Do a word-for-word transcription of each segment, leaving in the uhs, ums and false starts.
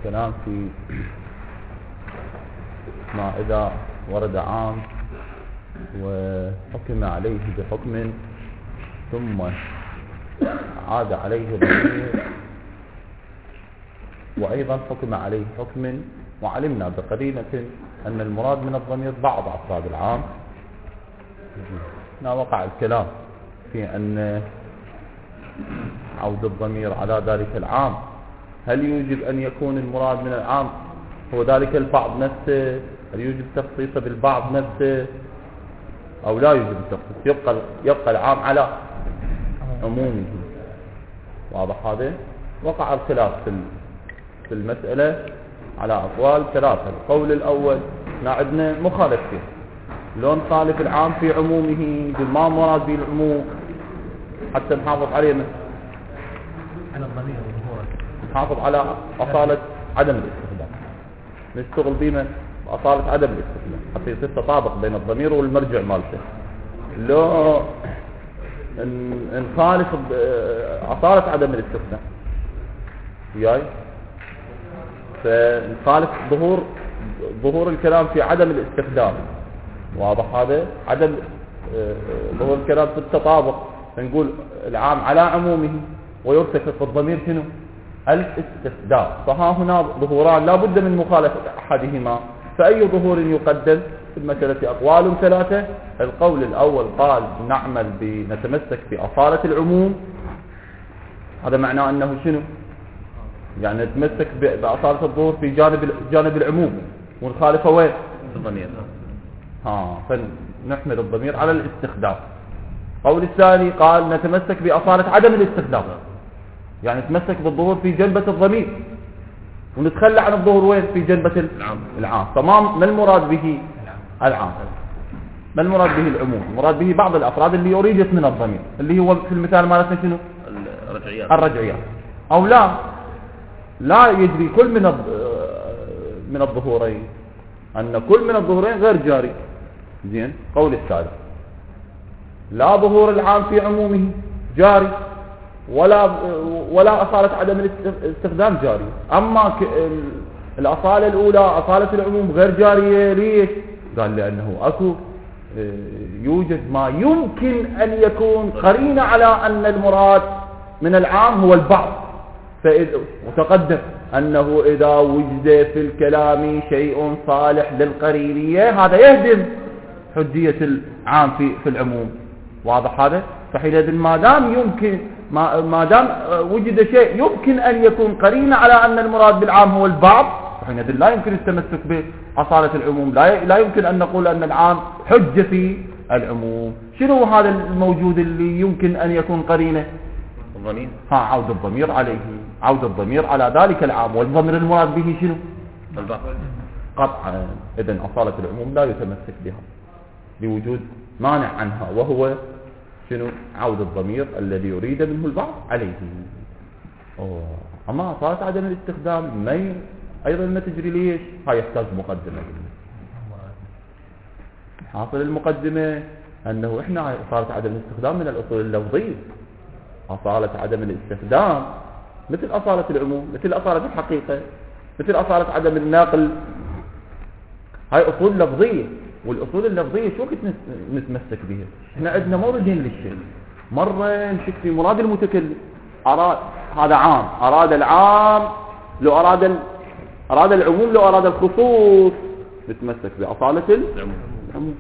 الكلام في ما إذا ورد عام وحكم عليه بحكم ثم عاد عليه ضمير وأيضا حكم عليه حكم وعلمنا بقرينة أن المراد من الضمير بعض أفراد العام. هنا وقع الكلام في أن عود الضمير على ذلك العام هل يوجب أن يكون المراد من العام هو ذلك البعض نفسه؟ هل يوجب تخصيصه بالبعض نفسه أو لا يوجب التخصيص؟ يبقى, يبقى العام على عمومه. واضح هذا؟ وقع الخلاف في في المسألة على أقوال ثلاثة. القول الأول عندنا مخالف فيه، لو نخالف العام في عمومه بما مراد به العموم حتى نحافظ عليه على الضمير نحافظ على أصالة عدم الاستخدام، نشتغل بما أصالة عدم الاستخدام حتى يصير تطابق بين الضمير والمرجع مالته. لو نخالف أصالة عدم الاستخدام وياي فنخالف ظهور ظهور الكلام في عدم الاستخدام. واضح هذا؟ عدم ظهور الكلام في التطابق، فنقول العام على عمومه ويرتكب في الضمير شنو؟ الاستخدام. فها هنا ظهوران لا بد من مخالفة أحدهما، فأي ظهور يقدم؟ في المسألة أقوال ثلاثة. القول الأول قال نعمل بنتمسك بأصالة العموم، هذا معناه أنه شنو؟ يعني نتمسك بأصالة الظهور في جانب جانب العموم ونخالفه وين؟ الضمير. ها فنحمل الضمير على الاستخدام. القول الثاني قال نتمسك بأصالة عدم الاستخدام، يعني نتمسك بالظهور في جنبة الضمير ونتخلى عن الظهور وين؟ في جنبة العام. العام. تمام. ما المراد به؟ العام. ما المراد به العموم؟ المراد به بعض الأفراد اللي أريدت من الضمير، اللي هو في المثال مالتنا شنو؟ الرجعيات. الرجعيات. أو لا لا يجري كل من من الظهورين، أن كل من الظهورين غير جاري. زين. قول الثالث لا ظهور العام في عمومه جاري ولا ولا أصالة عدم الاستخدام جاري. أما الأصالة الأولى أصالة العموم غير جارية. ليش؟ قال لأنه أكو يوجد ما يمكن أن يكون قرينة على أن المراد من العام هو البعض، وتقدم أنه إذا وجد في الكلام شيء صالح للقرينية هذا يهدم حجية العام في في العموم. واضح هذا؟ فحينئذ ما دام يمكن ما ما دام وجد شيء يمكن أن يكون قرينة على أن المراد بالعام هو البعض، فحينئذ لا يمكن التمسك بأصالة العموم، لا لا يمكن أن نقول أن العام حجة في العموم. شنو هذا الموجود اللي يمكن أن يكون قرينة؟ الضمير. ها عود الضمير عليه، عود الضمير على ذلك العام، والضمير المراد به شنو؟ البعض. قطعا. إذن أصالة العموم لا يتمسك بها لوجود مانع عنها، وهو شنو؟ عود الضمير الذي يريد منه البعض عليه. أوه. أما أصالة عدم الاستخدام ما ي... أيضا ما تجري. ليش؟ هاي يحتاج مقدمة. حاصل المقدمة أنه إحنا أصالة عدم الاستخدام من الأصول اللفظية. أصالة عدم الاستخدام مثل أصالة العموم، مثل أصالة الحقيقة، مثل أصالة عدم الناقل. هاي أصول لفظية، والأصول اللفظية شو كنت نتمسك بها؟ إحنا عندنا موردين للشيء. مرة نشك في مراد المتكلم، أراد هذا عام، أراد العام، لو أراد ال... أراد العموم، لو أراد الخصوص نتمسك بأصالة العموم،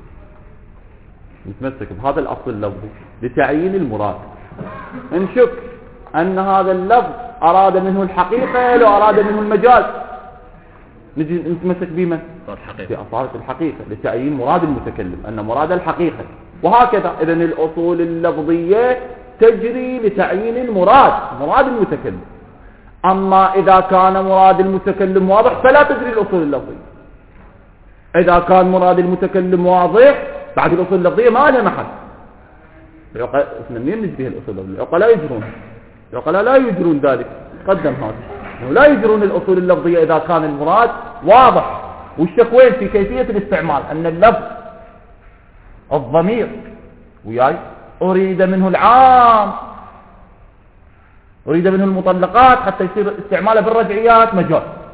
نتمسك بهذا الأصل اللفظي لتعيين المراد. نشك أن هذا اللفظ أراد منه الحقيقة، لو أراد منه المجاز نجي نتمسك بما في أصالة الحقيقة لتعيين مراد المتكلم، أن مراد الحقيقة. وهكذا. إذن الأصول اللفظية تجري لتعيين المراد، مراد المتكلم. أما إذا كان مراد المتكلم واضح فلا تجري الأصول اللفظية. إذا كان مراد المتكلم واضح بعد الأصول اللفظية ما لها محل. العقلاء احنا منين نجري الأصول اللفظية؟ العقلاء يجرون العقلاء لا يجرون ذلك. قدم هذا لا يجرون الأصول اللفظية إذا كان المراد واضح. والشكوين في كيفية الاستعمال أن اللفظ الضمير وياي أريد منه العام، أريد منه المطلقات حتى يصير استعماله بالرجعيات مجال.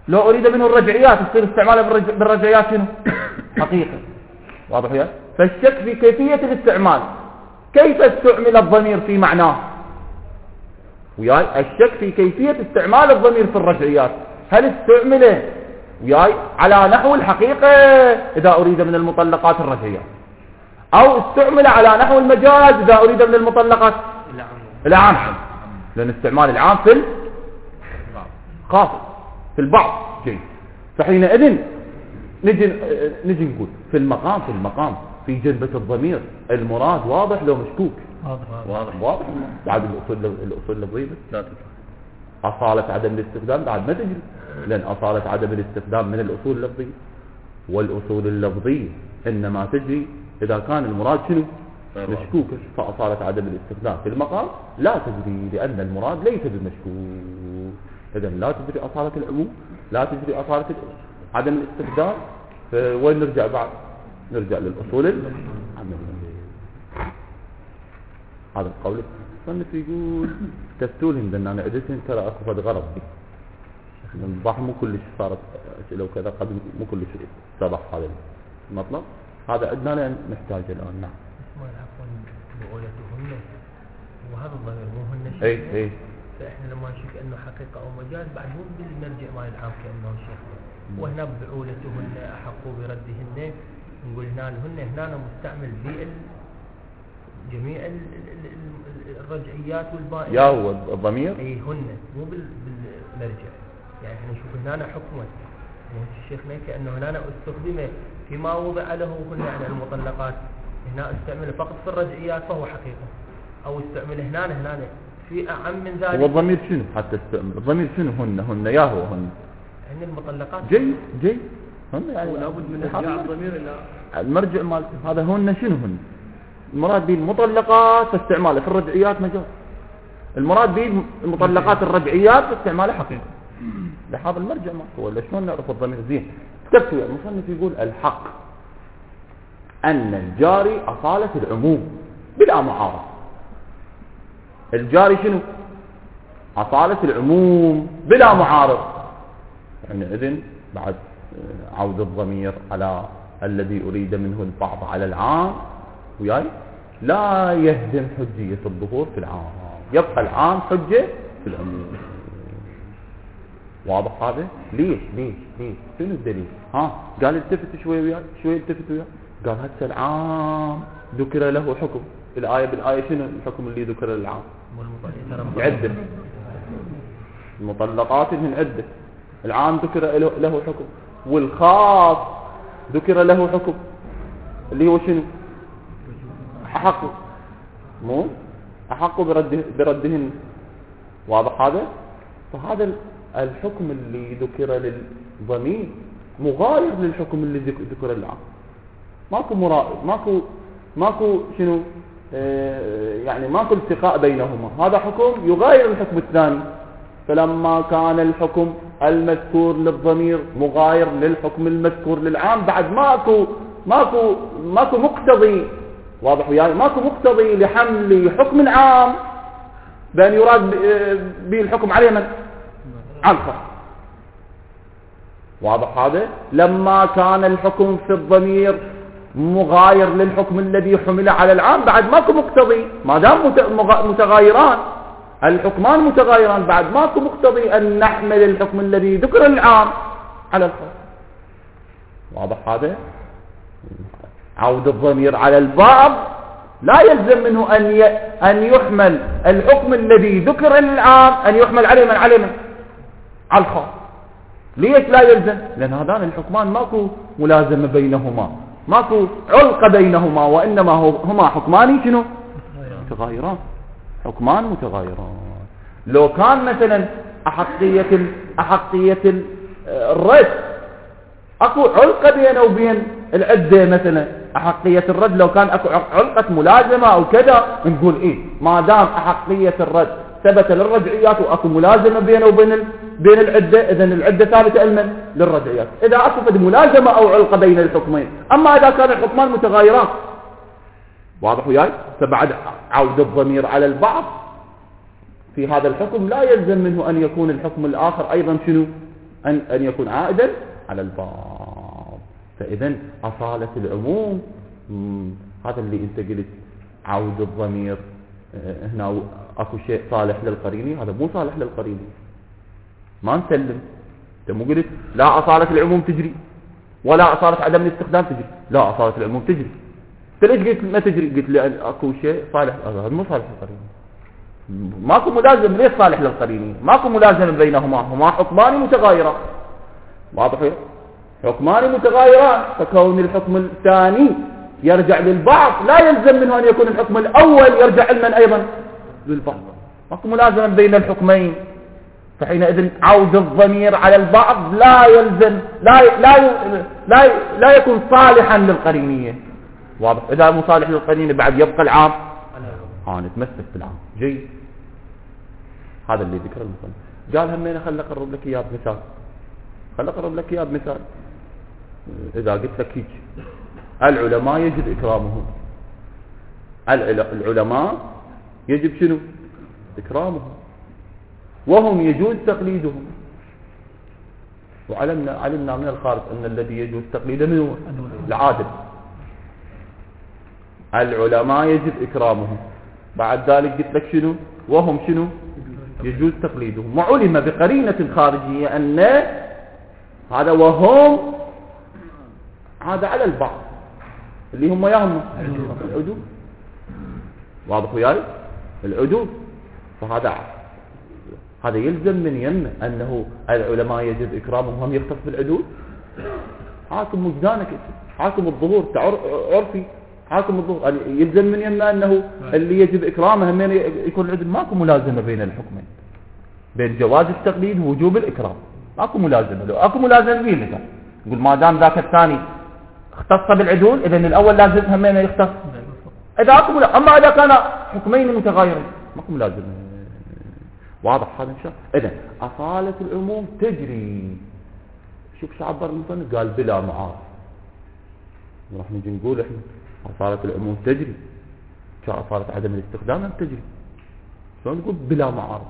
لو أريد منه الرجعيات يصير استعماله بالرج... بالرجعيات شنو حقيقة. واضح يا؟ فالشك في كيفية الاستعمال، كيف استعمل الضمير في معناه، وياي الشك في كيفية استعمال الضمير في الرجعيات، هل استعمله وياي على نحو الحقيقة إذا أريد من المطلقات الرجعيات، أو استعمل على نحو المجاز إذا أريد من المطلقات العام، لأن استعمال العام في الخاص في البعض جيد. فحينئذ نجي نجي نقول في المقام في المقام في جنبة الضمير المراد واضح لو مشكوك؟ واضح واضح. بعد الأصول الأصول اللفظية لا تدري أصالة عدم الاستخدام بعد ما تجري، لأن أصالة عدم الاستخدام من الأصول اللفظية، والأصول اللفظية إنما تجري إذا كان المراد شنو مشكوكا. فأصالة عدم الاستخدام في المقام لا تجري لأن المراد ليس بمشكوك. إذا لا تجري أصالة العموم، لا تجري أصالة عدم الاستخدام. وين نرجع بعد؟ نرجع للأصول العملية. هذا القول صنف يقول تستولهم لأن أنا أدتهم ترى أكو فد غرض الضح مو كلش صارت أسئلة وكذا قد مو كلش سبق هذا المطلب. هذا عندنا لأن نحتاج الآن. نعم اسمه العفو بقولتهن وهذا الضمير مو هن شيء. اي اي فإحنا لما نشوف أنه حقيقة أو مجاز بعد مو بالمرجع مال العام كأنه الشيخ، وهنا بعولتهن أحقوا بردهن نقول هنا هن هنا مستعمل في جميع الرجعيات والبائنات. يا هو الضمير اي هن مو بالمرجع. يعني احنا نشوف هنا حكمه الشيخنا كأنه هنا استخدم فيما وضع له هن يعني المطلقات، هنا استعمل فقط في الرجعيات فهو حقيقة، او استعمل هنا هنا في أعم من ذلك. هو الضمير شنو حتى استعمل الضمير شنو هن هن يا هو هن يعني المطلقات جي جي هن يعني لابد من ارجاع الضمير الى المرجع مال هذا هن شنو هن. المراد به المطلقات فاستعماله في الرجعيات مجاز، المراد به المطلقات الرجعيات فاستعماله حقيقة. لهذا المرجع ما ولا شلون نعرف الضمير زين. كتبت المصنف يقول الحق أن الجاري أصالة العموم بلا معارضة. الجاري شنو أصالة العموم بلا معارض. يعني إذن بعد عود الضمير على الذي أريد منه البعض على العام وياي لا يهدم حجية الظهور في العام، يبقى العام حجة في العموم. واضح هذا؟ ليش ليش ليش شنو الدليل؟ ها قال التفت شوي وياي شوي التفت وياي قال هسه العام ذكر له حكم. الآية بالآية شنو الحكم اللي ذكر للعام؟ عدة المطلقات من عدة. العام ذكر له حكم والخاص ذكر له حكم اللي هو شنو؟ أحق مو أحق برده بردهن. واضح هذا؟ فهذا الحكم اللي ذكر للضمير مغاير للحكم اللي ذكر للعام. ماكو مرائب ماكو ماكو شنو اه يعني ماكو التقاء بينهما. هذا حكم يغاير الحكم الثاني. فلما كان الحكم المذكور للضمير مغاير للحكم المذكور للعام بعد ماكو ماكو ماكو مقتضي. واضح وياي؟ ماكو مقتضي لحمل حكم العام بأن يراد به الحكم عليه من عنخر. واضح هذا؟ لما كان الحكم في الضمير مغاير للحكم الذي حمل على العام بعد ماكو مقتضي. ما دام متغايران الحكمان متغايران بعد ماكو مقتضي أن نحمل الحكم الذي ذكر العام على الخاص. واضح هذا؟ عود الضمير على البعض لا يلزم منه أن أن يحمل الحكم الذي ذكر للعام أن يحمل عليه من عليه من على الخاص. ليش لا يلزم؟ لأن هذان الحكمان ماكو ملازمة بينهما، ماكو علقة بينهما، وإنما هما حكمان شنو؟ متغايران. حكمان متغايران. لو كان مثلا أحقية أحقية الرد أكو علقة بينه وبين العدة مثلا أحقية الرد لو كان أكو علقة ملازمة أو كذا نقول إيه ما دام أحقية الرد ثبت للرجعيات وأكو ملازمة بينه وبين بين العدة إذن العدة ثابتة لمن؟ للرجعيات. إذا أكو ملازمة أو علقة بين الحكمين. أما إذا كان الحكمان متغايران. واضح وياي؟ فبعد عود الضمير على البعض في هذا الحكم لا يلزم منه أن يكون الحكم الآخر أيضا شنو؟ أن, أن يكون عائدا على البعض. فإذا أصالة العموم هذا اللي أنت قلت عود الضمير هنا أكو شيء صالح للقريني، هذا مو صالح للقريني، ما نسلم. أنت مو قلت لا أصالة العموم تجري ولا أصالة عدم الاستخدام تجري؟ لا، أصالة العموم تجري. أنت ليش قلت ما تجري؟ قلت لأن أكو شيء صالح، هذا مو صالح للقريني، ماكو ملازم. ليش صالح للقريني؟ ماكو ملازم بينهما، هما حكمان متغايران. واضح؟ حكمان متغايران، فكون الحكم الثاني يرجع للبعض لا يلزم منه أن يكون الحكم الأول يرجع لمن أيضا للبعض. ماكو ملازمة بين الحكمين، فحينئذ عود الضمير على البعض لا يلزم لا لا لا, لا يكون صالحا للقرينية. واضح؟ إذا مو صالح للقرينية بعد يبقى العام، ها نتمسك بالعام. جيد، هذا اللي ذكر المصنف. قال همين خل أقرب لك إياه بمثال، خل أقرب لك إياه بمثال. إذا قلت لك هيك العلماء يجب إكرامهم، العلماء يجب شنو؟ إكرامهم، وهم يجوز تقليدهم. وعلمنا علمنا من الخارج أن الذي يجوز تقليده من هو؟ العادل. العلماء يجب إكرامهم، بعد ذلك قلت لك شنو؟ وهم شنو؟ يجوز تقليدهم. وعلم بقرينة خارجية أن هذا وهم هذا على البعض اللي هم يهم العدول. واضح وياي؟ العدول. فهذا هذا يلزم من يمه أنه العلماء يجب إكرامهم، هم يختص بالعدول. حاكم وجدانك، حاكم الظهور عرفي، حاكم الظهور يلزم من يمه أنه اللي يجب إكرامه هم يكون العدل. ماكو ملازمة بين الحكمين، بين جواز التقليد ووجوب الإكرام. ماكو ملازمة. لو أكو ملازمة بين لك نقول ما دام ذاك الثاني اختص بالعدول إذن الأول لازم همين يختص. إذا أكو ملازمة. أما إذا كان حكمين متغايرين ماكو ملازمة. واضح هذا إن شاء الله. إذن أصالة العموم تجري. شوف شو عبر المصنف؟ قال بلا معارض. راح نجي نقول إحنا أصالة العموم تجري، كأصالة عدم الاستخدام تجري. شلون نقول بلا معارض؟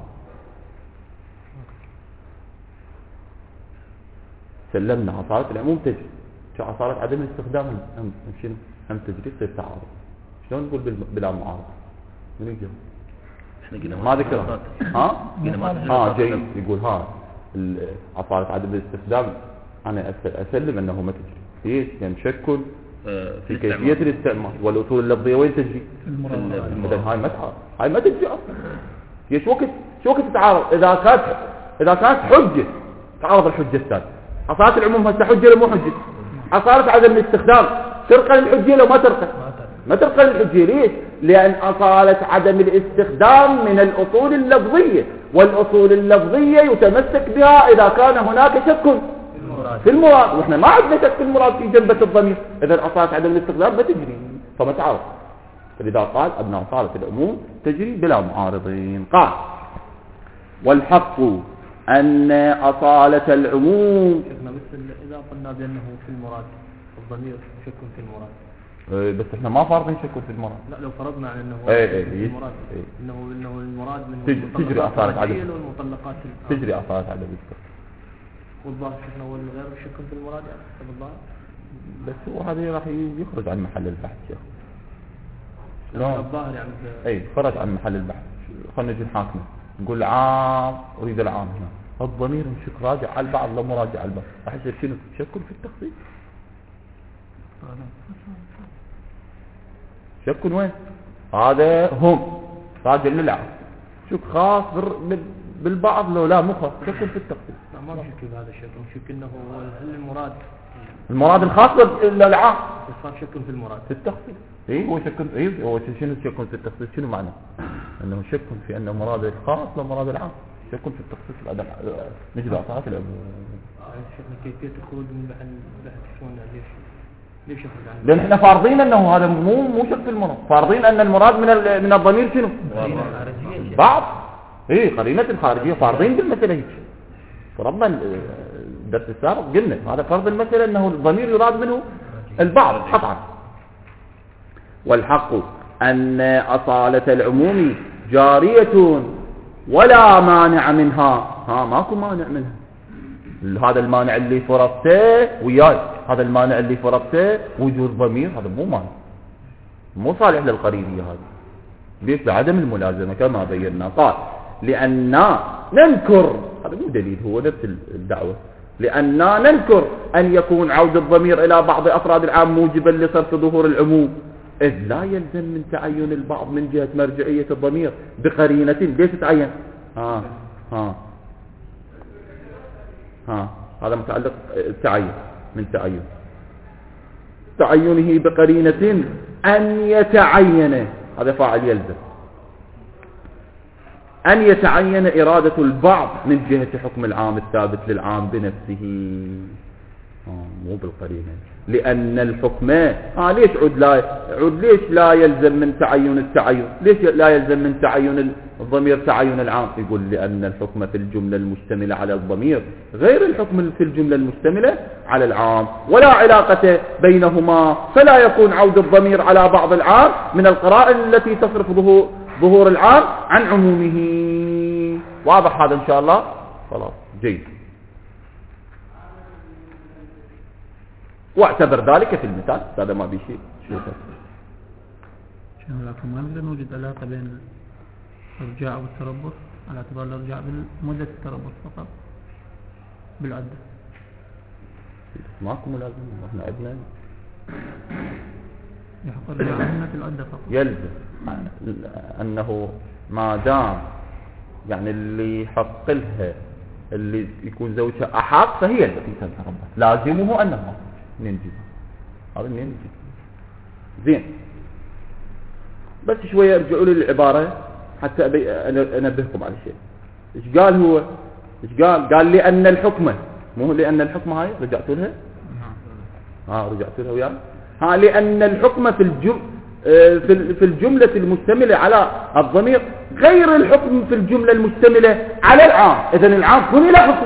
سلمنا أصالة العموم تجري، كأصالة عدم الاستخدام هم شنو؟ هم تجري، تصير تعارض. شلون نقول بلا معارض؟ من يجي؟ ما ذكرها. ها؟ ها جيد. يقول ها أصالة عدم الاستخدام أنا أسلم أنه ما تجري. ليش؟ لأن شكل في كيفية الاستعمال والأصول اللفظية وين تجري؟ في المراد. هاي ما تعارض، هاي ما تجري أصلا. ايش وقت شو وقت تتعارض؟ إذا كانت إذا كانت حجة تعارض الحجة الثانية. أصالة العموم هسه حجة ولا مو حجة؟ أصالة عدم الاستخدام ترقى للحجة لو ما ترقى؟ ما ترقى للحجة. ليش؟ لأن أصالة عدم الاستخدام من الأصول اللفظية، والأصول اللفظية يتمسك بها إذا كان هناك شك في المراد، وإحنا ما عندنا شك في المراد في جنبة الضمير. إذا أصالة عدم الاستخدام ما تجري، فما تعارض. فلذا قال أن أصالة العموم تجري بلا معارضين. قال والحق أن أصالة العموم. شيخنا بس إذا قلنا بأنه في المراد الضمير شك في المراد، بس احنا ما فارضين شك في المراد. لا لو فرضنا على انه ايه ايه في المراد ايه انه انه المراد من تجري أصالة عدم والمطلقات تجري أصالة عدم الاستخدام. والظاهر شيخنا هو غير شك في المراد يعني حسب الظاهر. بس هو هذا راح يخرج عن محل البحث شيخ. لا الظاهر يعني اي خرج عن محل البحث. خلينا نجي نحاكمه نقول عام اريد العام هنا الضمير مشك راجع على البعض لا مراجع على البعض، راح يصير شنو؟ شك في التخصيص. شك وين؟ هذا هم راجع للعام. شك خاص بالبعض لو لا مو خاص. شك في التخصيص. لا ما بشك بهذا الشك، بشك انه هل المراد المراد الخاص للعام صار شك في المراد في التخصيص. اي هو شك اي هو شنو شك في التخصيص؟ شنو معنى؟ انه شك في ان مراد الخاص لا مراد العام. شك في التخصيص الادب نجد اصالات العموم. شفنا كيفيه الخروج من محل البحث شلون ليش ليش يخرج عنه؟ لان احنا فارضين انه هذا مو مو شك في المراد، فارضين ان المراد من من الضمير شنو؟ بعض. اي قرينه الخارجيه فارضين بالمساله هيك. فرضنا الدرس السابق قلنا هذا فرض المساله انه الضمير يراد منه البعض قطعا. والحق ان اصاله العموم جاريه ولا مانع منها. ها ماكو مانع منها. هذا المانع اللي فرضته وياي، هذا المانع اللي فرضته وجود ضمير، هذا مو مانع، مو صالح للقرينية هذا. ليش؟ لعدم الملازمة كما بينا. قال لأننا ننكر، هذا مو دليل، هو نفس الدعوة، لأننا ننكر أن يكون عود الضمير إلى بعض أفراد العام موجبا لصرف ظهور العموم، إذ لا يلزم من تعين البعض من جهة مرجعية الضمير بقرينة. ليش تعين؟ ها ها ها هذا متعلق تعين، من تعين تعينه بقرينة أن يتعين، هذا فاعل يلزم، أن يتعين إرادة البعض من جهة حكم العام الثابت للعام بنفسه، آه مو بالقرينة. لأن الحكم آه ليش عد لا عد ليش لا يلزم من تعين التعين؟ ليش لا يلزم من تعين الضمير تعين العام؟ يقول لأن الحكم في الجملة المشتملة على الضمير غير الحكم في الجملة المشتملة على العام، ولا علاقة بينهما، فلا يكون عود الضمير على بعض العام من القرائن التي تصرف ظهور ظهور العام عن عمومه. واضح هذا إن شاء الله؟ خلاص جيد. واعتبر ذلك في المثال، هذا ما بيشي شو لكن ما نقدر نوجد علاقة بين الارجاع والتربص على اعتبار الارجاع بمدة التربص فقط بالعدة. ماكو ملازمة، احنا عندنا يحق الارجاع هنا في العدة فقط. يلزم انه ما دام يعني اللي يحق لها اللي يكون زوجها احق فهي التي تتربص، لازمه انها ننجز. هذا منين زين؟ بس شويه ارجعوا لي للعباره حتى أبي انبهكم على شيء. ايش قال هو؟ ايش قال؟ قال لان الحكمه، مو لان الحكمه هاي رجعتوا لها؟ ها رجعتوا لها وياي؟ ها لان الحكمه في الجم في في الجمله المشتمله على الضمير غير الحكم في الجمله المشتمله على العام. اذا العام كن له حكم.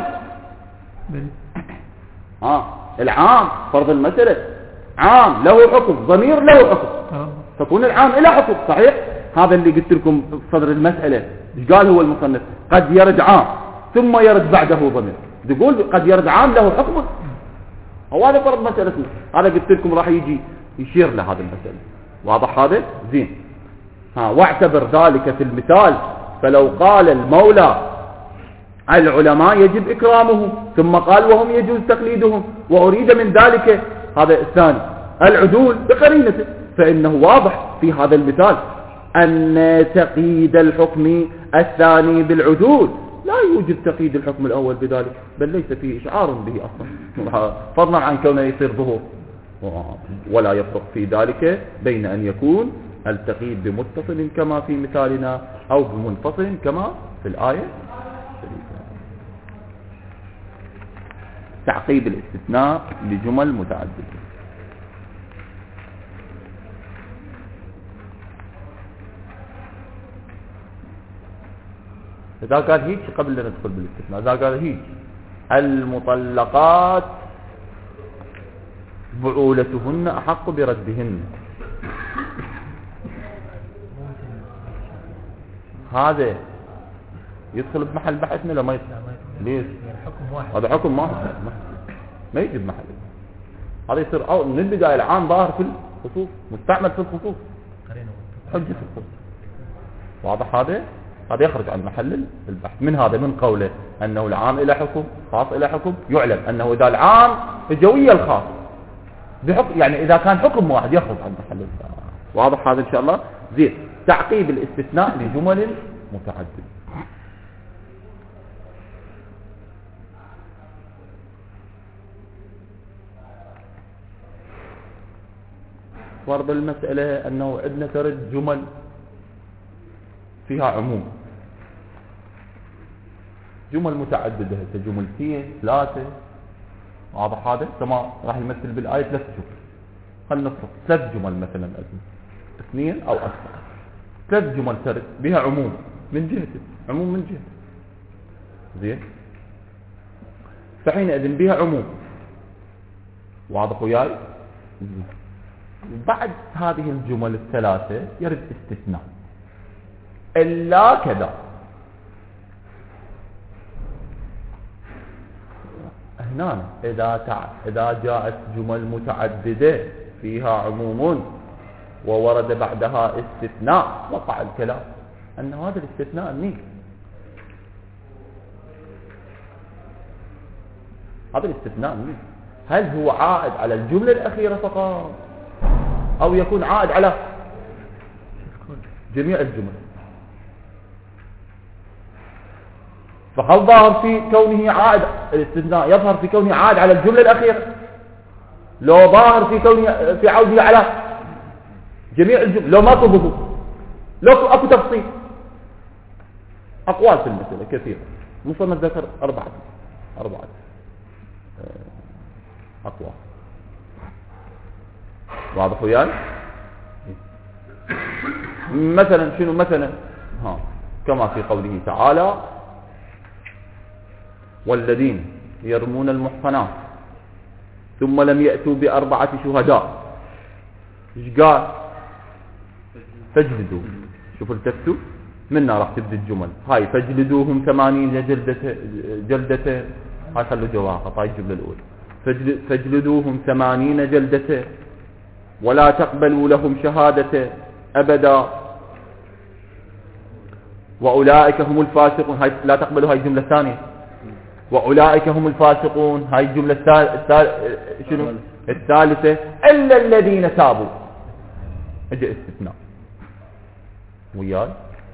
ها العام فرض المسألة عام له حكم، ضمير له حكم، تكون العام إلى حكم. صحيح؟ هذا اللي قلت لكم صدر المسألة. ايش قال هو المصنف؟ قد يرد عام ثم يرد بعده ضمير. تقول قد يرد عام له حكمه، هو هذا فرض مسألتنا. هذا قلت لكم راح يجي يشير لهذا المسألة. واضح هذا؟ زين. ها واعتبر ذلك في المثال، فلو قال المولى العلماء يجب إكرامهم ثم قال وهم يجوز تقليدهم، وأريد من ذلك هذا الثاني العدول بقرينته، فإنه واضح في هذا المثال أن تقييد الحكم الثاني بالعدول لا يوجب تقييد الحكم الأول بذلك، بل ليس فيه إشعار به أصلا، فضلا عن كونه يصير ظهور. ولا يفرق في ذلك بين أن يكون التقييد بمتصل كما في مثالنا أو بمنفصل كما في الآية. تعقيب الاستثناء لجمل متعددة. إذا قال هيك قبل لا ندخل بالاستثناء، إذا قال هيك المطلقات بعولتهن أحق بردهن، هذا يدخل بمحل بحثنا لا ما يدخل؟ ليش؟ هذا حكم واحد ما يجي بمحل. هذا يصير أو من البداية العام ظاهر في الخصوص، مستعمل في الخصوص، حجة في الخصوص. واضح هذا؟ هذا يخرج عن محل البحث. من هذا من قوله أنه العام إلى حكم خاص إلى حكم، يعلم أنه إذا العام جوية الخاص بحكم، يعني إذا كان حكم واحد يخرج عن محل البحث. واضح هذا إن شاء الله؟ زين. تعقيب الاستثناء لجمل متعددة. فرض المسألة أنه عندنا ترد جمل فيها عموم، جمل متعددة، جملتين ثلاثة. واضح هذا؟ كما راح يمثل بالآية ثلاث جمل. خلينا نفرض ثلاث جمل مثلا، أزمة اثنين أو أكثر، ثلاث جمل ترد بها عموم من جهة عموم من جهة زين، فحينئذ بها عموم. واضح وياي؟ بعد هذه الجمل الثلاثة يرد استثناء إلا كذا. هنا إذا تع... إذا جاءت جمل متعددة فيها عموم وورد بعدها استثناء وقع الكلام أن هذا الاستثناء منين؟ هذا الاستثناء منين؟ هل هو عائد على الجملة الأخيرة فقط أو يكون عائد على جميع الجمل؟ فهل ظاهر في كونه عائد الاستثناء يظهر في كونه عائد على الجملة الأخيرة لو ظاهر في كونه في عوده على جميع الجمل لو ما تضبط لو أكو تفصيل أقوال في المسألة كثيرة مصنف ذكر أربعة أربعة أقوال واضح وياي مثلا شنو مثلا ها كما في قوله تعالى والذين يرمون المحصنات ثم لم يأتوا بأربعة شهداء ايش قال فاجلدوا شوفوا التفتوا منا راح تبدي الجمل هاي فاجلدوهم ثمانين جلدة جلدة هاي خلوا جواها هاي الجملة الأولى فاجلدوهم ثمانين جلدة ولا تقبلوا لهم شهادة أبدا وأولئك هم الفاسقون هاي لا تقبلوا هاي الجملة الثانية وأولئك هم الفاسقون هاي الجملة الثالثة شنو الثالثة إلا الذين تابوا اجى استثناء وياي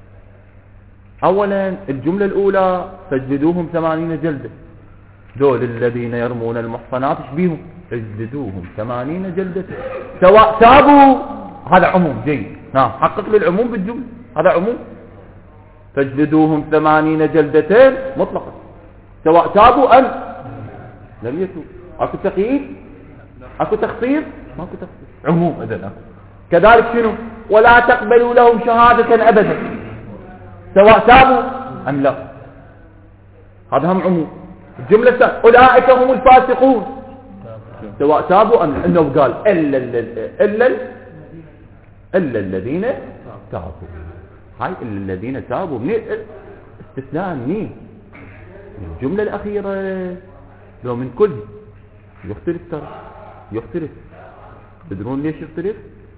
أولا الجملة الأولى فاجلدوهم ثمانين جلدة دول الذين يرمون المحصنات ايش بيهم اجلدوهم ثمانين جلدة سواء تابوا هذا عموم جيد نعم حقق للعموم بالجملة هذا عموم فاجلدوهم ثمانين جلدتين مطلقا سواء تابوا أم لم يتوب اكو تقييد اكو تخصيص ماكو تخصيص عموم اذن كذلك شنو ولا تقبلوا لهم شهادة أبدا سواء تابوا أم لا هذا هم عموم الجملة الثانية أولئك هم الفاسقون سواء تابوا أم إنه قال إلا إلا إلا الذين تابوا هاي إلا الذين تابوا من استثناء منين من الجملة الأخيرة لو من كل يختلف ترى يختلف تدرون ليش يختلف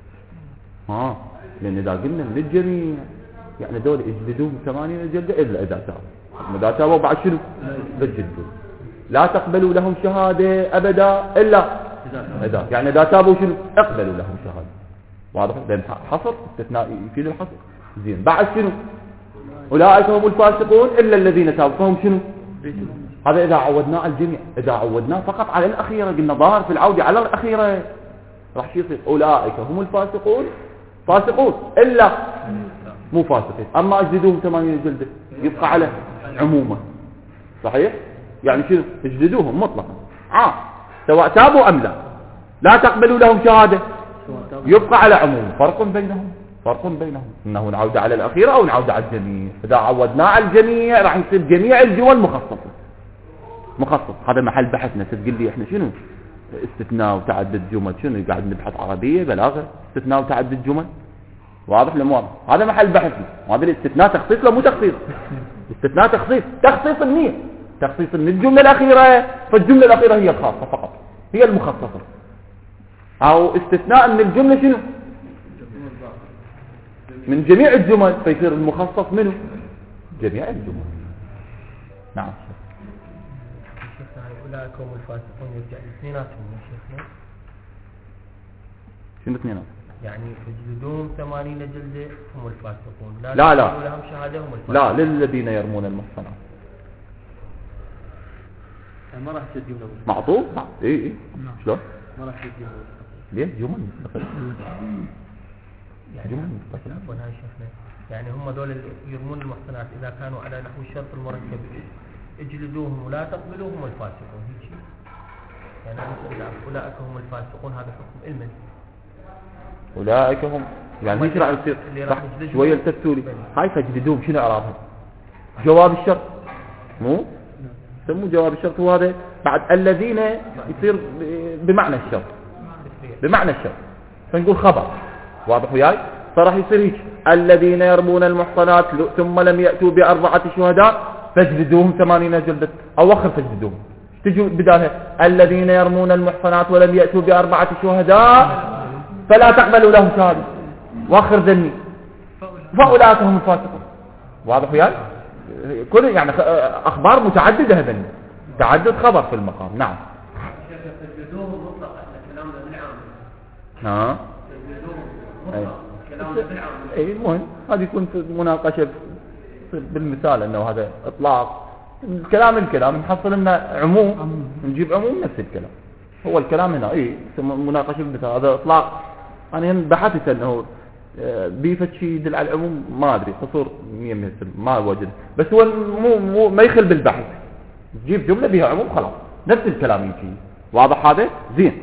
ها لأن إذا قلنا من الجميع يعني دول اجلدوهم ثمانين جلدة إلا إذا تابوا إذا تابوا بعد شنو بجلدوا لا تقبلوا لهم شهادة أبدا إلا إذا يعني إذا تابوا شنو اقبلوا لهم شهادة واضح لأن حصر استثناء يفيد الحصر زين بعد شنو أولئك هم الفاسقون إلا الذين تابوا فهم شنو هذا إذا عودناه على الجميع إذا عودناه فقط على الأخيرة قلنا ظاهر في العودة على الأخيرة راح يصير أولئك هم الفاسقون فاسقون إلا مو فاسقين أما اجلدوهم ثمانين جلدة يبقى على عموما صحيح يعني شنو اجلدوهم مطلقا عام سواء تابوا أم لا لا تقبلوا لهم شهادة يبقى على عموم فرق بينهم فرق بينهم انه نعود على الأخيرة أو نعود على الجميع إذا عودنا على الجميع راح يصير جميع الجمل مخصصة مخصص هذا محل بحثنا تقول لي احنا شنو استثناء وتعدد جمل شنو قاعد نبحث عربية بلاغة استثناء وتعدد جمل واضح ولا مو واضح هذا محل بحثنا هذا الاستثناء تخصيص لا مو تخصيص استثناء تخصيص تخصيص منين تخصيص من الجملة الأخيرة فالجملة الأخيرة هي الخاصة فقط هي المخصصة أو استثناء من الجملة شنو من جميع الجمل فيصير المخصص منه جميع الجمل نعم أولئك هم الفاسقون يرجع الاثنيناتهم يا شيخنا شنو اثنينات يعني يجلدون ثمانين جلدة هم الفاسقون لا لا لا لهم شهادة هم الفاسقون لا للذين يرمون المحصنات ما راح تصير جملة معطوف اي اي شلون ما راح تصير جملة ليه جمل مستقلة يعني جمل مستقلة عفوا هاي شيخنا يعني هم دول اللي يرمون المحصنات إذا كانوا على نحو الشرط المركب اجلدوهم ولا تقبلوهم الفاسقون هيك يعني أولئك هم الفاسقون هذا حكم علمي أولئك هم يعني هيك راح يصير شوية التفتوا لي هاي فاجلدوهم شنو إعرابها جواب الشرط مو سموه جواب الشرط هو هذا بعد الذين يصير بمعنى الشرط بمعنى الشرط فنقول خبر واضح وياي فراح يصير هيك الذين يرمون المحصنات ثم لم يأتوا بأربعة شهداء فاجلدوهم ثمانين جلدة أو أخر فاجلدوهم تجوا بداية الذين يرمون المحصنات ولم يأتوا بأربعة شهداء فلا تقبلوا لهم شهادة واخر ذني فأولئك هم الفاسقون. واضح وياي؟ كل يعني أخبار متعددة هذني تعدد خبر في المقام. نعم. ها اي المهم هذه يكون في مناقشه بالمثال انه هذا اطلاق الكلام الكلام نحصل لنا عموم نجيب عموم نفس الكلام هو الكلام هنا اي مناقشه بالمثال هذا اطلاق. انا يعني بحثت انه بيفت شيء يدل على العموم ما ادري قصور مية من ما وجد بس هو مو, مو ما يخل بالبحث تجيب جمله بها عموم خلاص نفس الكلام يجي. واضح هذا زين.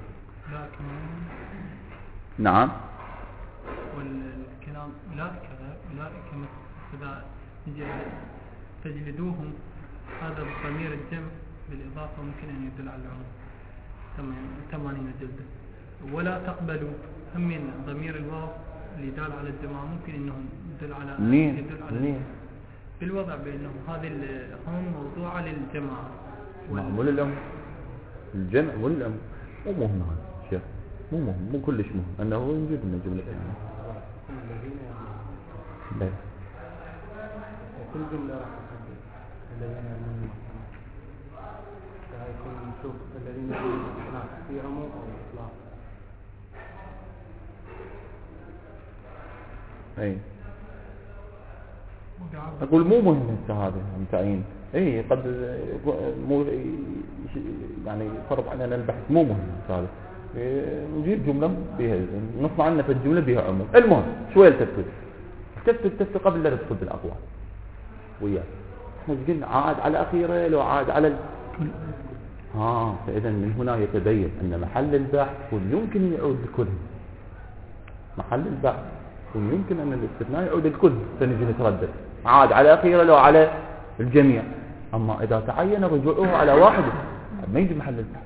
نعم. والكلام أولئك أولئك إذا تجلدوهم هذا بضمير الجمع بالإضافة ممكن أن يدل على العموم ثمانين جلدة. ولا تقبلوا هم من ضمير الواو اللي دال على الجماعة ممكن أنه يدل على مين يدل على مين بالوضع بأنه هذه هم موضوعة للجماعة مو للأم الجمع مو للأم مو مهم هذا شيء مو مهم مو كلش مهم أنه نجيب لنا جملة ثانية. لا وكل جملة راح تحدد الذين يعملون المحصنات فهيكون نشوف الذين يعملون المحصنات في عموم أو إطلاق. أي أقول مو مهم هذا تعيين اي قد مو يعني فرض علينا البحث مو مهم هذا نجيب جملة بها نصنع عنا في الجملة بها عموم. المهم شوية التفت التفت التفت قبل لا ندخل بالأقوال وياه احنا قلنا عاد على أخيرة لو عاد على ال... ها فإذا من هنا يتبين أن محل البحث يمكن يعود لكل محل البحث ويمكن أن الاستثناء يعود الكل فنجي نتردد عاد على أخيرة لو على الجميع. أما إذا تعين رجوعه على واحد ما يجي محل البحث.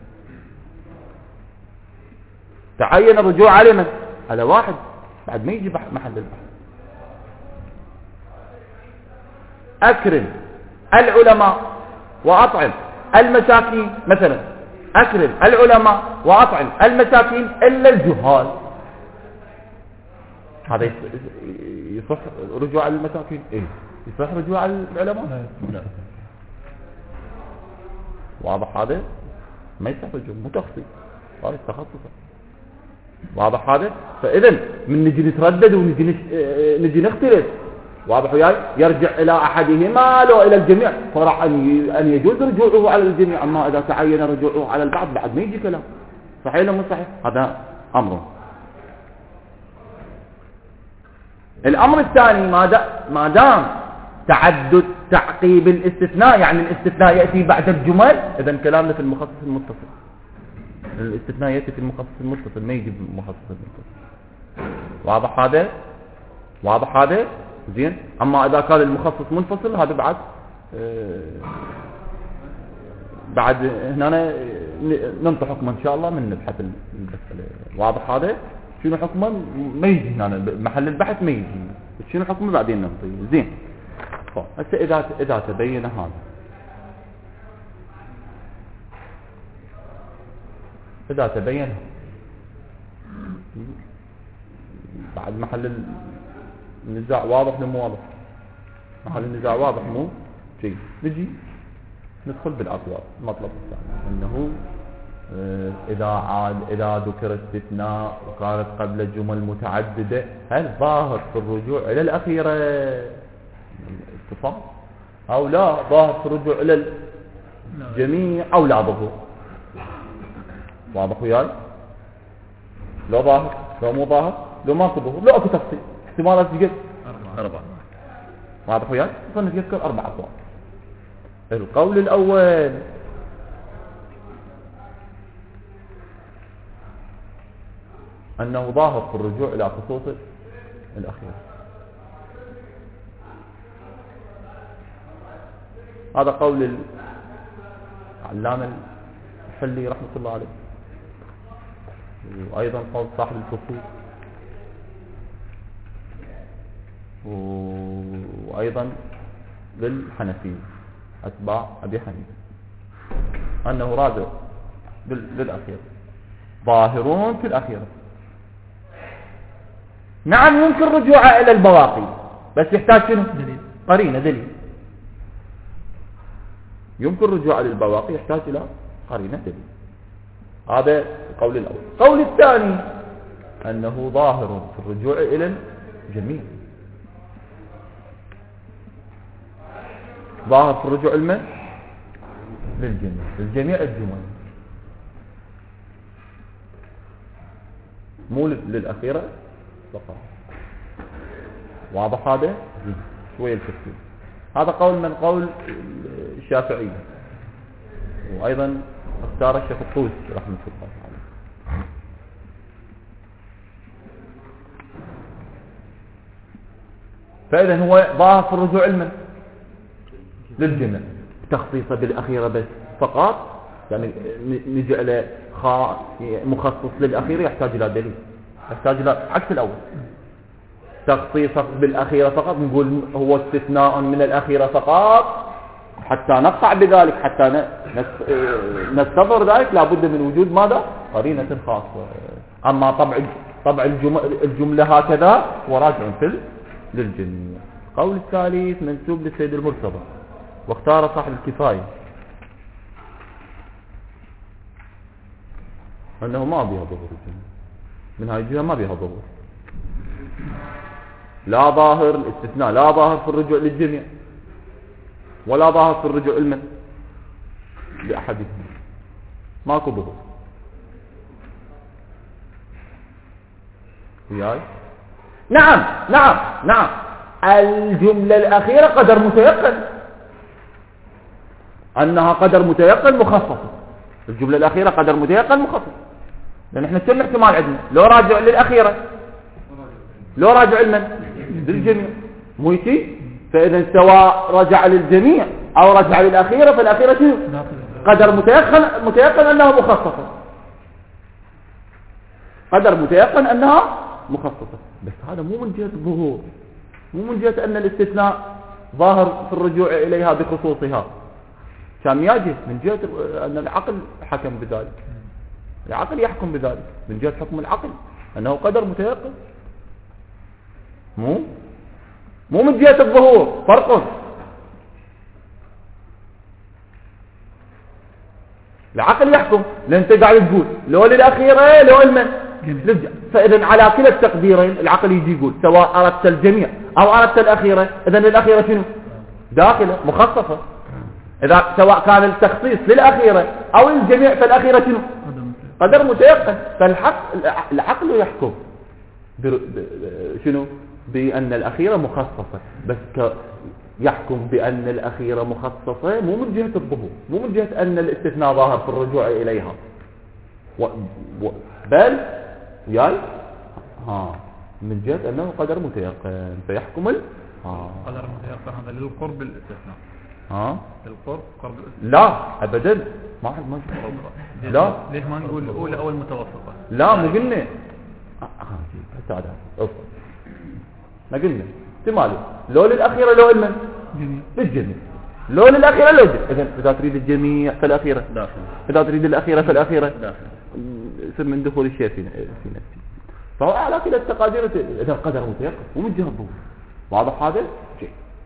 تعين الرجوع على من؟ على واحد بعد ما يجي محل البحث. أكرم العلماء وأطعم المساكين مثلا أكرم العلماء وأطعم المساكين إلا الجهال هذا يصح رجوع على المساكين ايه يصح رجوع على العلماء لا. واضح هذا ما يصح رجوع مو تخصيص هذا تخصص. واضح هذا فاذا من نجي نتردد ونجي نجي نختلف واضح وياي يرجع الى احدهما لو الى الجميع فراح ان يجوز رجوعه على الجميع. اما اذا تعين رجوعه على البعض بعد ما يجي كلام صحيح ولا مو صحيح. هذا امر. الأمر الثاني ما دام تعدد تعقيب الاستثناء يعني الاستثناء يأتي بعد الجمل إذن كلامنا في المخصص المتصل. الاستثناء يأتي في المخصص المتصل ما يجي المخصص المتصل. واضح هذا واضح هذا زين. أما إذا كان المخصص منفصل هذا بعد آه بعد هنا ننطق حكم إن شاء الله من نبحث المسألة. واضح هذا شنو حكمه ما يجي هنا محل البحث ما يجي شنو حكمه بعدين ننطيه زين. طيب هسه اذا اذا تبين هذا اذا تبين بعد محل النزاع واضح ولا مو واضح؟ محل النزاع واضح مو شيء نجي ندخل بالاقوال. المطلب الثاني انه إذا عاد إذا ذكر استثناء وكانت قبل جمل متعددة هل ظاهر في الرجوع إلى الأخيرة اتصال أو لا ظاهر في الرجوع إلى الجميع أو لا ظهور. واضح وياي؟ لو ظاهر لو مو ظاهر لو ما ظهور لو أكو تفصيل احتمالات تجد أربعة. واضح وياي؟ صرنا نذكر أربع أقوال. القول الأول أنه ظاهر في الرجوع إلى خصوص الأخير. هذا قول العلامة الحلي رحمة الله عليه وأيضا قول صاحب الفصول وأيضا للحنفية أتباع أبي حنيفة. أنه راجع للأخيرة، ظاهرون في الأخيرة. نعم يمكن رجوعه إلى البواقي، بس يحتاج شنو؟ دليل. قرينة، دليل. يمكن رجوعه للبواقي، يحتاج إلى قرينة، دليل. هذا القول الأول. القول الثاني أنه ظاهر في الرجوع إلى الجميع، ظاهر في الرجوع إلى للجميع، للجميع الجمل، مو للأخيرة فقط. واضح هذا؟ شوية التفصيل. هذا قول من قول الشافعي، وأيضا اختار الشيخ الطوسي رحمه الله عليه. فإذا هو ظاهر في الرجوع علما للجمع، تخصيصه بالأخيرة بس فقط، يعني نجعل مخصص للأخيرة يحتاج إلى دليل، يحتاج إلى عكس الأول. تخصيصه بالأخيرة فقط نقول هو استثناء من الأخيرة فقط، حتى نقطع بذلك، حتى نستظهر ذلك لابد من وجود ماذا؟ قرينة خاصة. أما طبع طبع الجملة هكذا وراجع في للجميع. قول الثالث منسوب للسيد المرتضى، واختار صاحب الكفاية أنه ما بها ظهور الجميع، من هاي الجهة ما بها ظهور، لا ظاهر الاستثناء، لا ظاهر في الرجوع للجميع ولا ظاهر في الرجوع المن لأحدهم، ماكو ظهور. وياي؟ نعم نعم نعم الجملة الأخيرة قدر متيقن، أنها قدر متيقن مخصص. الجملة الأخيرة قدر متيقن مخصص، لأن احنا كل احتمال عندنا، لو راجع للأخيرة لو راجع لمن؟ للجميع، مو يتي. فإذا سواء رجع للجميع أو رجع للأخيرة، فالأخيرة شنو؟ قدر متيقن متيقن أنها مخصصة، قدر متيقن أنها مخصصة. بس هذا مو من جهة الظهور، مو من جهة أن الاستثناء ظاهر في الرجوع إليها بخصوصها، كان يجي من جهة أن العقل حكم بذلك، العقل يحكم بذلك، من جهة حكم العقل أنه قدر متيقن، مو مو من جهة الظهور. فرق. العقل يحكم، لأن انت قاعد تقول لو للأخيرة لو المن. فإذا على كلا التقديرين العقل يجي يقول سواء أردت الجميع أو أردت الأخيرة، إذا الأخيرة شنو؟ داخلة مخصصة. إذا سواء كان التخصيص للأخيرة أو الجميع، فالأخيرة شنو؟ قدر متيقن. فالحق العقل يحكم شنو؟ بأن الأخيرة مخصصة، بس يحكم بأن الأخيرة مخصصة مو من جهة الظهور، مو من جهة أن الاستثناء ظاهر في الرجوع إليها، و... و... بل ياي ها من جهة أنه قدر متيقن فيحكم ال... ها قدر متيقن هذا للقرب الاستثناء، ها للقرب قرب الاستثناء. لا أبدا، ما حد ما لا ليش ما نقول الأولى أو المتوسطة؟ لا مو قلنا تعال أوصل ما قلنا احتمالي لو للأخيرة لو المن للجميع، لو للأخيرة لو الجميع. إذا إذا تريد الجميع فالأخيرة داخل، إذا تريد الأخيرة فالأخيرة داخل، يصير من دخول الشيء في في نفسي. فهو على كلا التقادير إذا قدر متيقن ومن جهة الظهور. واضح هذا شيء.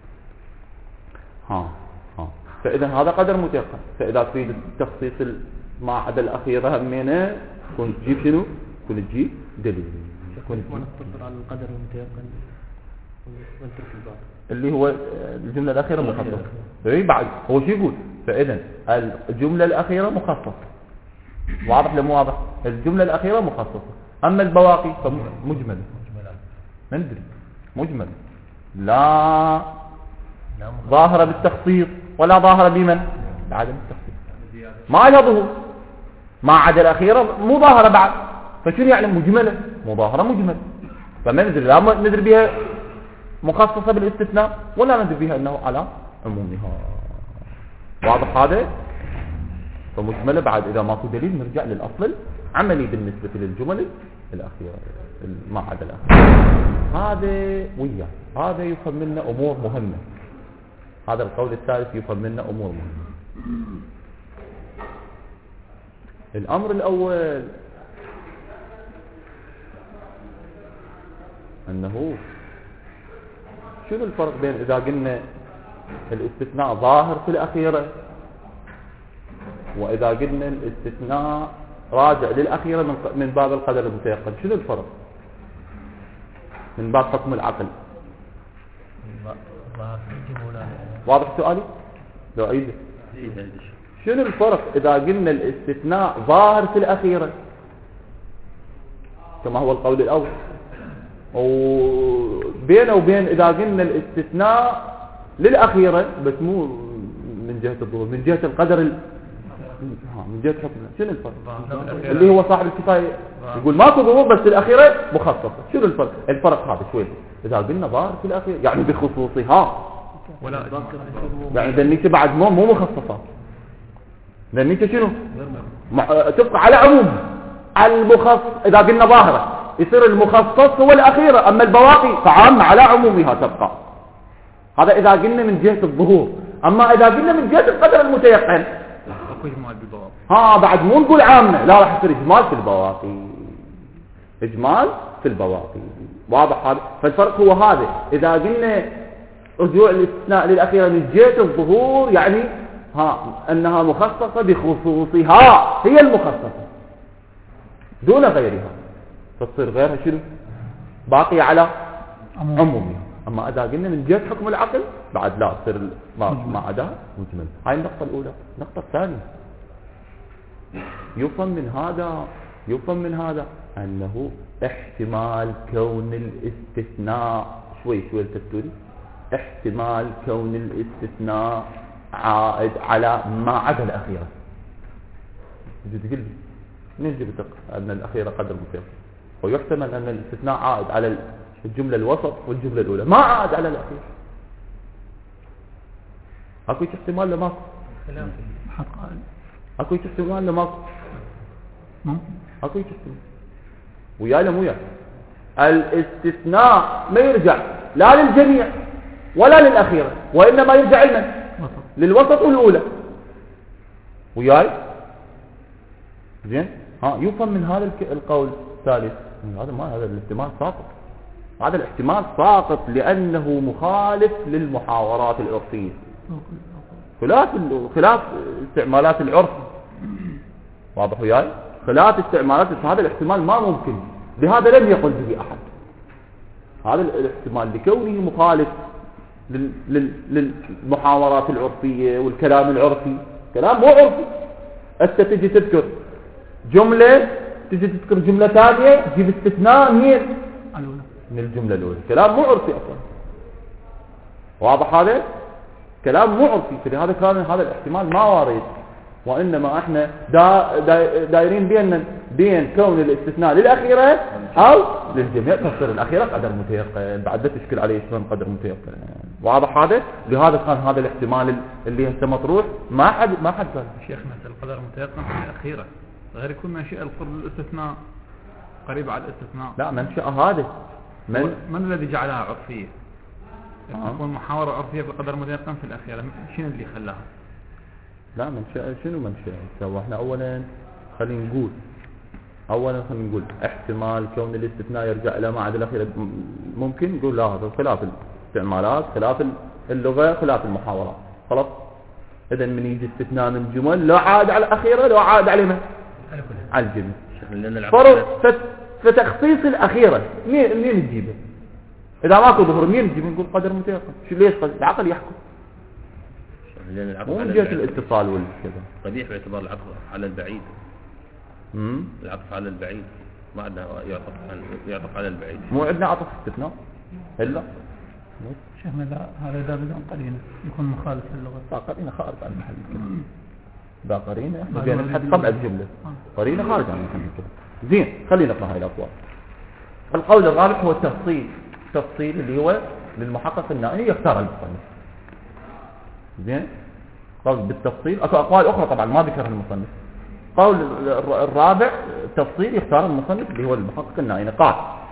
ها ها فإذا هذا قدر متيقن. فإذا تريد التخصيص ما عدا الأخيرة همينة كنت تجيب شنو؟ كنت تجيب دليل. ونقتصر على القدر المتيقن ونترك الباقي اللي هو الجملة الأخيرة مخصصة. اي بعد هو شو يقول؟ فإذا الجملة الأخيرة مخصصة. واضح ولا مو واضح؟ الجملة الأخيرة مخصصة، أما البواقي فمجملة. ما ندري مجملة، لا ظاهرة بالتخصيص ولا ظاهرة بمن؟ بعدم التخصيص، ما لها ظهور. ما عدا الأخيرة مو ظاهرة بعد، فشنو يعني مجملة؟ مظاهرة مجملة. فما ندري، لا ندري بها مخصصة بالاستثناء ولا ندري بها أنه على عمومها. واضح هذا؟ فمجملة بعد إذا ماكو دليل نرجع للأصل العملي بالنسبة للجمل الأخيرة ما عدا الأخيرة. هذا ويا هذا يفهم لنا أمور مهمة. هذا القول الثالث يفهم لنا أمور مهمة. الأمر الأول أنه شنو الفرق بين إذا قلنا الاستثناء ظاهر في الأخيرة وإذا قلنا الاستثناء راجع للأخيرة من باب القدر المتيقن؟ شنو الفرق من باب حكم العقل؟ واضح سؤالي؟ لو أعيده. شنو الفرق إذا قلنا الاستثناء ظاهر في الأخيرة كما هو القول الأول وبينه وبين إذا قلنا الاستثناء للأخيرة بس مو من جهة الظهور، من جهة القدر ال... من جهة حكم؟ شنو الفرق؟ اللي هو صاحب الكفاية يقول ماكو ظهور بس الأخيرة مخصصة. شنو الفرق؟ الفرق هذا شوي. إذا قلنا ظاهر في الأخيرة يعني بخصوصها، ولا يعني ذنيته بعد مو مو مخصصة. ذنيته شنو؟ تبقى على عموم المخصص. إذا قلنا ظاهرة يصير المخصص هو الأخيرة، أما البواقي فعامة على عمومها تبقى. هذا إذا قلنا من جهة الظهور. أما إذا قلنا من جهة القدر المتيقن اكو اجمال بالبواقي، ها بعد مو نقول عامة، لا راح يصير إجمال في البواقي، إجمال في البواقي. واضح هذا؟ فالفرق هو هذا. إذا قلنا رجوع الاستثناء للأخيرة من جهة الظهور يعني ها أنها مخصصة بخصوصها، هي المخصصة دون غيرها، فتصير غيرها شنو؟ باقي على عمومها. أما إذا قلنا من جهة حكم العقل بعد لا تصير ما ما عداها مجمل. هاي النقطة الأولى. النقطة الثانية يفهم من هذا يفهم من هذا أنه احتمال كون الاستثناء شوي شوي التفتوري احتمال كون الاستثناء عائد على ما عدا الأخيرة. تجي تقول لي منين جبت أن الأخيرة قدر متيقن؟ ويحتمل أن الاستثناء عائد على الجملة الوسط والجملة الأولى، ما عائد على الأخير. أكو احتمال لماكو؟ أكو احتمال لماكو؟ أكو احتمال ويا لا مو يا. الاستثناء ما يرجع لا للجميع ولا للأخيرة، وإنما يرجع لمن؟ للوسط والأولى. وياي زين. ها يفهم من هذا القول الثالث هذا ما هذا الاحتمال ساقط. هذا الاحتمال ساقط لأنه مخالف للمحاورات العرفية، خلاف خلاف استعمالات العرف. واضح وياي؟ خلاف استعمالات. هذا الاحتمال ما ممكن، لهذا لم يقل به أحد. هذا الاحتمال لكونه مخالف للمحاورات العرفية والكلام العرفي، كلام مو عرفي. أنت تجي تذكر جملة تجي تذكر جملة ثانية تجيب استثناء منين؟ من الجملة الأولى. كلام مو عرفي أصلا. واضح هذا؟ كلام مو عرفي. فلهذا كان هذا الاحتمال ما وارد، وإنما احنا دا دا دايرين بين بين كون الاستثناء للأخيرة أو للجميع، تصير الأخيرة قدر متيقن بعد لا تشكل عليه اسم قدر متيقن. واضح هذا؟ لهذا كان هذا الاحتمال اللي هسه مطروح ما حد ما حد قال. شيخ مثل القدر متيقن في الأخيرة غير يكون منشأ القرب الاستثناء قريب على الاستثناء. لا منشأ هذا من من الذي جعلها عرفية؟ تكون محاورة عرفية في القدر متيقن في الأخيرة، شنو اللي خلاها؟ لا منشأ شنو منشأ؟ سوا احنا أولا خلينا نقول أولا خلينا نقول احتمال كون الاستثناء يرجع إلى ما عدا الأخيرة. ممكن نقول لا هذا خلاف الاستعمالات، خلاف اللغة، خلاف المحاورات. خلاص. إذا من يجي استثناء من جمل لا عاد على الأخيرة لا عاد على من؟ على الجمل. فرق فتخصيص الأخيرة منين منين تجيبه؟ إذا ماكو ظهور منين تجيبه؟ نقول قدر متيقن. شو ليش؟ العقل يحكم. لأن العطف مو على جهة الاتصال والكذا قبيح باعتبار العطف على البعيد. امم العطف على البعيد ما عندنا يعطف على يعطف على البعيد. مو عندنا عطف استثناء إلا شيخنا لا هذا إذا بدون قرينة يكون مخالف للغة. لا قرينة خارج عن المحل الكلام. ذا قرينة احنا بين الحد طبع الجملة. قرينة خارج عن المحل الكلام. زين خلينا نقرأ هاي الأقوال. القول الرابع هو التفصيل. التفصيل اللي هو للمحقق النائي يختار المصنف. زين قول بالتفصيل. اكو اقوال اخرى طبعا ما ذكرها المصنف. قول الرابع تفصيل يختار المصنف اللي هو المحقق النائي. قال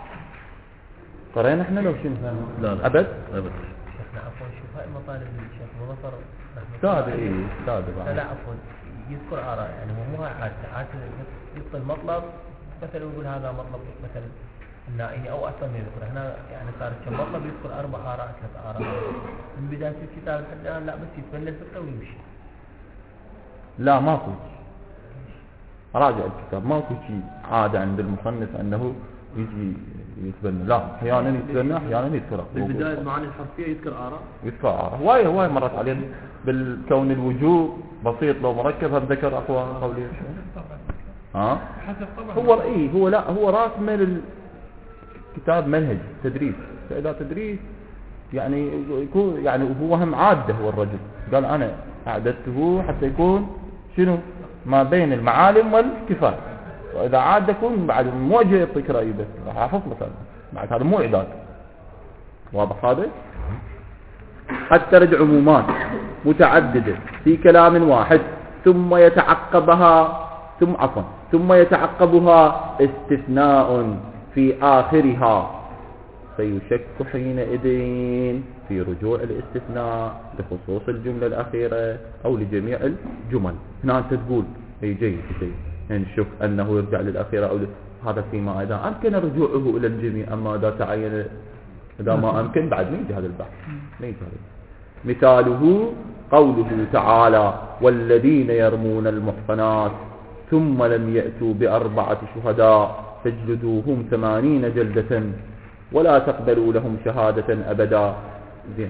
قرينا احنا لو شنو لا لا ابد ابد. شيخنا عفوا شوف هاي مطالب الشيخ مظفر. استاذ اي استاذ لا لا عفوا يذكر آراء يعني هو مو عاد عاد يبطل مطلب مثلا يقول هذا مطلب مثلا النائي أو أكثر من يذكر هنا يعني صار كم مطلب يذكر أربع آراء ثلاث آراء من بداية الكتاب لحد الآن لا بس يتبنى الفكرة ويمشي. لا ماكو راجع الكتاب ماكو شيء عادة عند المصنف أنه يجي يتبنى لا أحيانا يتبنى أحيانا يذكر بالبداية المعاني الحرفية يذكر آراء يذكر آراء واي واي مرت علينا بالكون الوجوب بسيط لو مركب هم ذكر أقوال قولية ها حسب طبعا هو إيه هو لا هو راسم الكتاب منهج تدريس فإذا تدريس يعني يكون يعني هو هم عادة هو الرجل قال أنا أعددته حتى يكون شنو ما بين المعالم والكفاية وإذا عاد يكون بعد مو أجي يعطيك رأي بس راح أحفظ مثلا بعد هذا مو إعداد واضح هذا قد ترد عمومات متعددة في كلام واحد ثم يتعقبها ثم عفوا ثم يتعقبها استثناء في آخرها فيشك حينئذ في رجوع الاستثناء لخصوص الجملة الأخيرة أو لجميع الجمل. هنا أنت تقول أي جيد جيد يعني شك أنه يرجع للأخيرة أو هذا فيما إذا أمكن رجوعه إلى الجميع أما إذا تعين إذا ما أمكن بعد ما يجي هذا البحث ما يجي هذا. مثاله قوله تعالى والذين يرمون المحصنات ثم لم يأتوا بأربعة شهداء فاجلدوهم ثمانين جلدة ولا تقبلوا لهم شهادة أبدا زين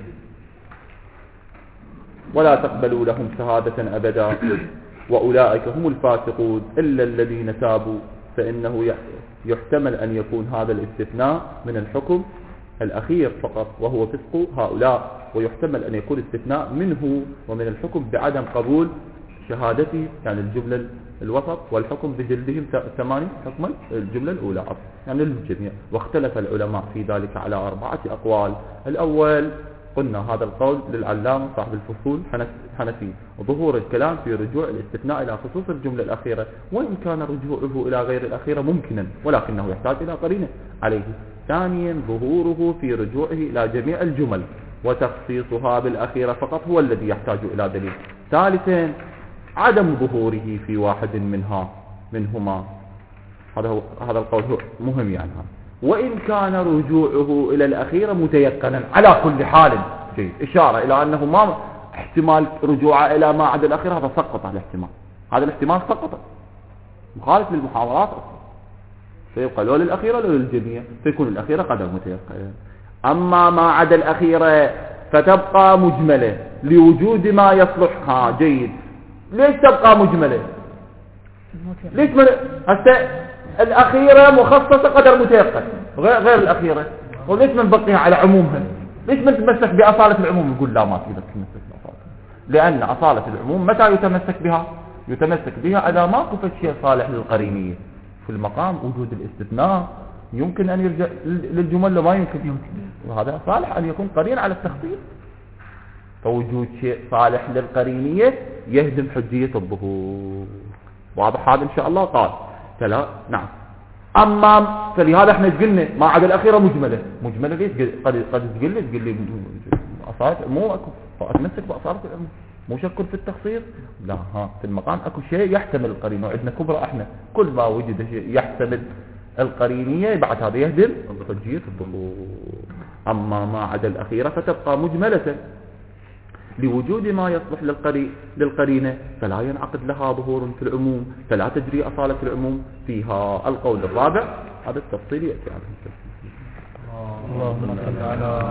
ولا تقبلوا لهم شهادة أبدا وأولئك هم الفاسقون إلا الذين تابوا فإنه يحتمل أن يكون هذا الاستثناء من الحكم الأخير فقط وهو فسق هؤلاء ويحتمل أن يكون استثناء منه ومن الحكم بعدم قبول شهادته يعني الجملة الوسط والحكم بجلدهم ثمانية حكما الجملة الأولى يعني للجميع. واختلف العلماء في ذلك على أربعة أقوال. الأول قلنا هذا القول للعلامة صاحب الفصول حنفي ظهور الكلام في رجوع الاستثناء إلى خصوص الجملة الأخيرة وإن كان رجوعه إلى غير الأخيرة ممكنا ولكنه يحتاج إلى قرينة عليه. ثانيا ظهوره في رجوعه إلى جميع الجمل وتخصيصها بالأخيرة فقط هو الذي يحتاج إلى دليل. ثالثا عدم ظهوره في واحد منها منهما هذا هو هذا القول هو مهم يعني وإن كان رجوعه إلى الأخيرة متيقنا على كل حال جيد إشارة إلى أنه ما احتمال رجوعه إلى ما عدا الأخيرة هذا سقط الاحتمال هذا الاحتمال سقط مخالف للمحاورات فيبقى لو للأخيرة لو للجميع فيكون الأخيرة قدر متيقن. أما ما عدا الأخيرة فتبقى مجملة لوجود ما يصلحها جيد. ليش تبقى مجملة ليش من هسه الأخيرة مخصصة قدر متيقن غير, غير الأخيرة وليش من بقيها على عمومها ليش من تمسك بأصالة العموم نقول لا ما تقدر تمسك بأصالة لأن أصالة العموم متى يتمسك بها يتمسك بها إذا ما كفت شيء صالح للقرينية في المقام وجود الاستثناء يمكن أن يرجع للجمل ما يمكن يمكن وهذا صالح أن يكون قرين على التخطيط فوجود شيء صالح للقرينية يهدم حجية الظهور. واضح هذا إن شاء الله قال فلا نعم. أما فلهذا احنا قلنا ما عدا الأخيرة مجملة مجملة ليش قد قد تقول لي تقول لي أصالة مو أكو فأتمسك بأصالة العموم مو شكل في التخصيص لا ها في المقام أكو شيء يحتمل القرينة وعندنا كبرى احنا كل ما وجد شيء يحتمل القرينية بعد هذا يهدم حجية الظهور. أما ما عدا الأخيرة فتبقى مجملة لوجود ما يصلح للقري للقرينة فلا ينعقد لها ظهور في العموم فلا تجري أصالة العموم فيها. القول الرابع هذا التفصيل يأتي عنه. اللهم صل على